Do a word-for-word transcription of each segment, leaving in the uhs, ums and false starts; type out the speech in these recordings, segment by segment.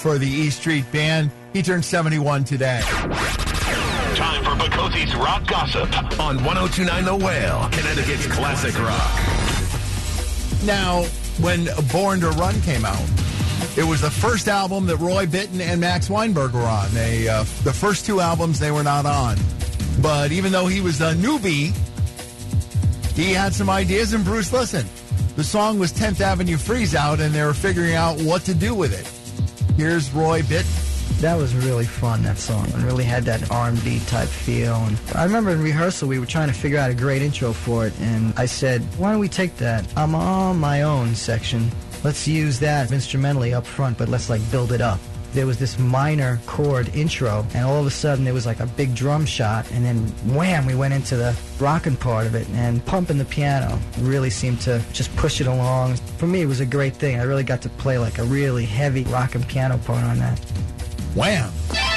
for the E Street Band. He turned seventy-one today. Time for Bacotti's Rock Gossip on one oh two point nine The Whale, Connecticut's classic rock. Now, when Born to Run came out, it was the first album that Roy Bittan and Max Weinberg were on. They, uh, the first two albums they were not on. But even though he was a newbie, he had some ideas, and Bruce listened. The song was tenth Avenue Freeze Out, and they were figuring out what to do with it. Here's Roy Bittan. That was really fun, that song. It really had that R and B type feel. And I remember in rehearsal we were trying to figure out a great intro for it, and I said, why don't we take that I'm on my own section, let's use that instrumentally up front, but let's like build it up. There was this minor chord intro, and all of a sudden there was like a big drum shot, and then wham, we went into the rockin' part of it, and pumping the piano really seemed to just push it along. For me, it was a great thing. I really got to play like a really heavy rockin' piano part on that. Wham!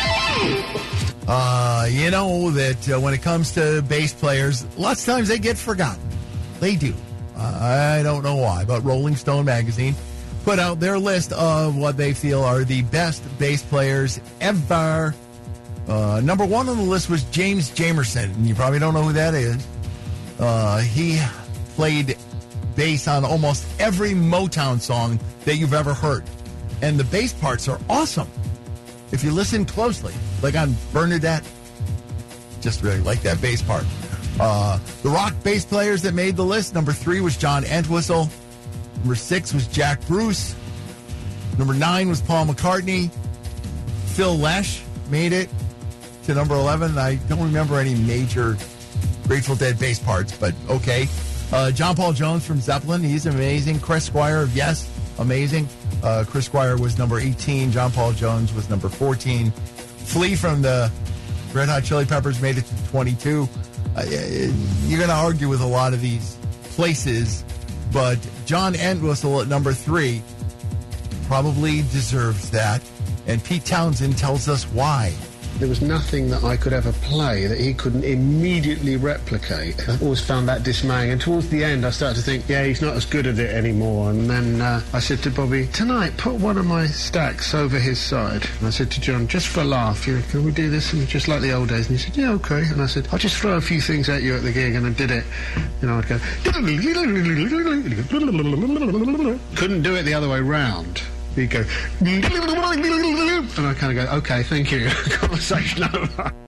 Uh, you know that uh, when it comes to bass players, lots of times they get forgotten. They do. Uh, I don't know why, but Rolling Stone magazine put out their list of what they feel are the best bass players ever. Uh, number one on the list was James Jamerson. You probably don't know who that is. Uh, he played bass on almost every Motown song that you've ever heard. And the bass parts are awesome. If you listen closely, like on Bernadette, just really like that bass part. Uh, the rock bass players that made the list, number three was John Entwistle. Number six was Jack Bruce. Number nine was Paul McCartney. Phil Lesh made it to number eleven. I don't remember any major Grateful Dead bass parts, but okay. Uh, John Paul Jones from Zeppelin, he's amazing. Chris Squire of Yes, amazing. Uh, Chris Squire was number eighteen. John Paul Jones was number fourteen. Flea from the Red Hot Chili Peppers made it to twenty-two. Uh, you're going to argue with a lot of these places, but John Entwistle at number three probably deserves that. And Pete Townsend tells us why. There was nothing that I could ever play that he couldn't immediately replicate. I always found that dismaying. And towards the end, I started to think, yeah, he's not as good at it anymore. And then uh, I said to Bobby, tonight, put one of my stacks over his side. And I said to John, just for a laugh, you know, can we do this just like the old days? And he said, yeah, okay. And I said, I'll just throw a few things at you at the gig. And I did it. You know, I'd go... Couldn't do it the other way round. He'd go, and I kind of go, okay, thank you. Conversation over.